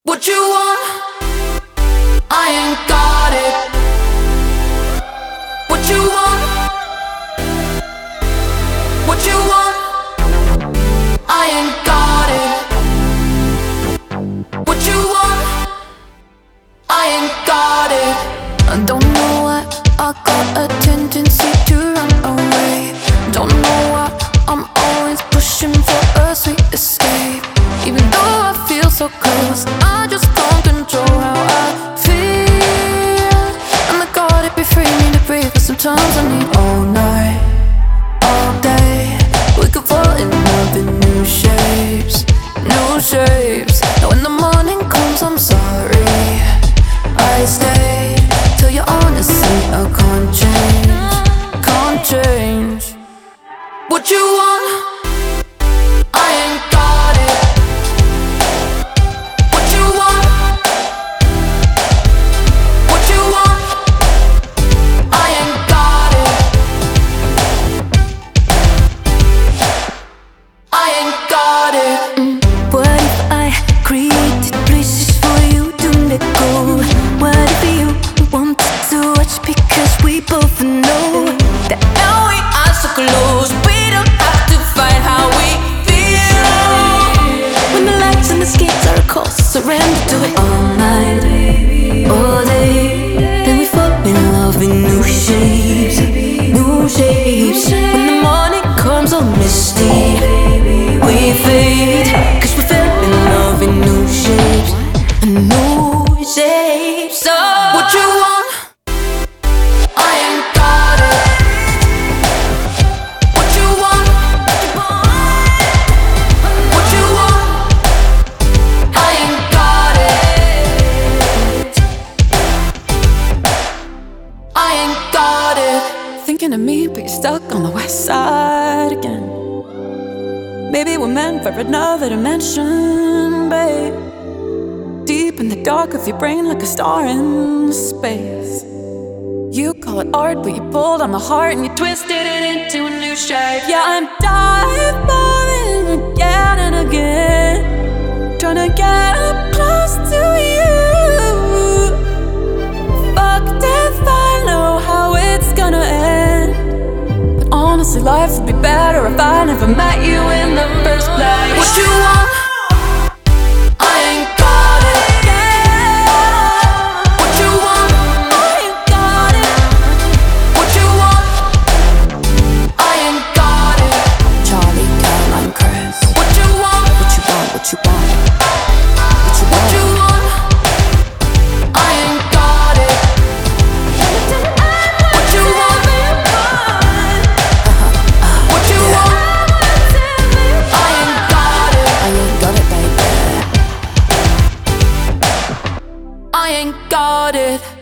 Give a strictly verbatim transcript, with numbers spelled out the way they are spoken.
What you want? I ain't got it. What you want? What you want? I ain't got it. What you want? I ain't got it. I don't know why I got a tendency to run away. Don't know why I'm always pushing for a sweet escape. Even though I feel so close, I just can't control how I feel. And I gotta be free, need to breathe, but sometimes I need all night, all day. We could fall in love in new shapes, new shapes. Now when the morning comes, I'm sorry I stayed. Tell you honestly, I can't change, can't change. What you want? I ain't got it. What you want? What you want? I ain't got it. I ain't got it. Mm. What if I created places for you to let go? What if you wanted to watch, because we both know that now we are so close, we don't have to fight how we feel. When the lights and the skates are cold, surrender to it all night, all day. Then we fall in love in new shapes, new shapes. When the morning comes all misty, we fade, cause we fell in love in new shapes, new shapes. So What you want? I ain't got it. What you want? What you want? I ain't got it. I ain't got it. Thinking of me, but you're stuck on the west side again. Maybe we're meant for another dimension, babe. Deep in the dark of your brain, like a star in space. You call it art, but you pulled on the heart and you twisted it into a new shape. Yeah, I'm diving again and again, trying to get up close to you. Fucked if I know how it's gonna end. But honestly, life would be better if I never met you in the first place. What you want? I ain't got it. What you want? I ain't got it. What you want? I ain't got it. Charlie, Caroline, Chris. What you want? What you want, what you want, what you What want? you want? I ain't got it. What you want? What you want? I ain't got it. I ain't got it, baby. I ain't got it.